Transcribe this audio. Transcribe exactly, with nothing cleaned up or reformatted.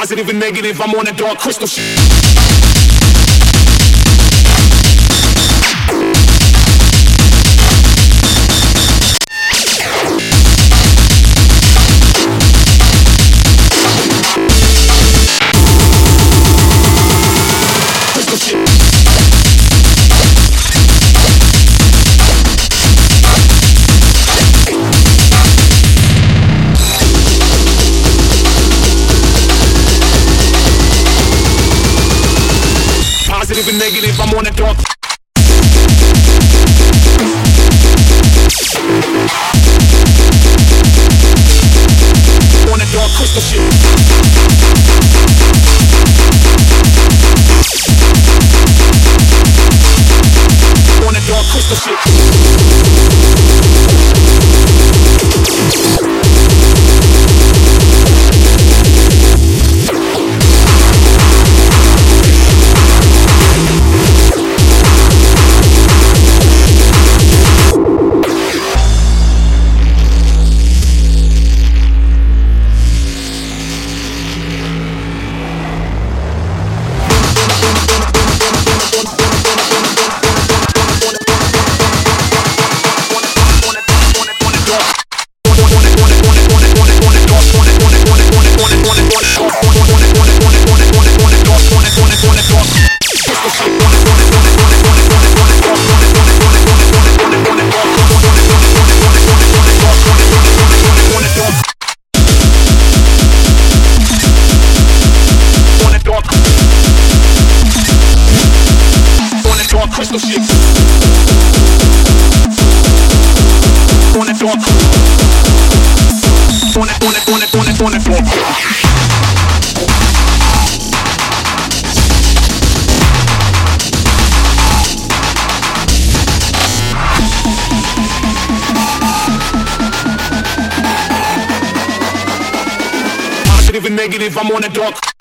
Positive and negative, I'm on that dark crystal shit. Positive and negative, I'm on the dark. On the dark crystal shit. On the dark crystal shit. Crystal shit. On the dark. On it, on it, on it, on it, on it, on it. Positive and negative, I'm on the dark.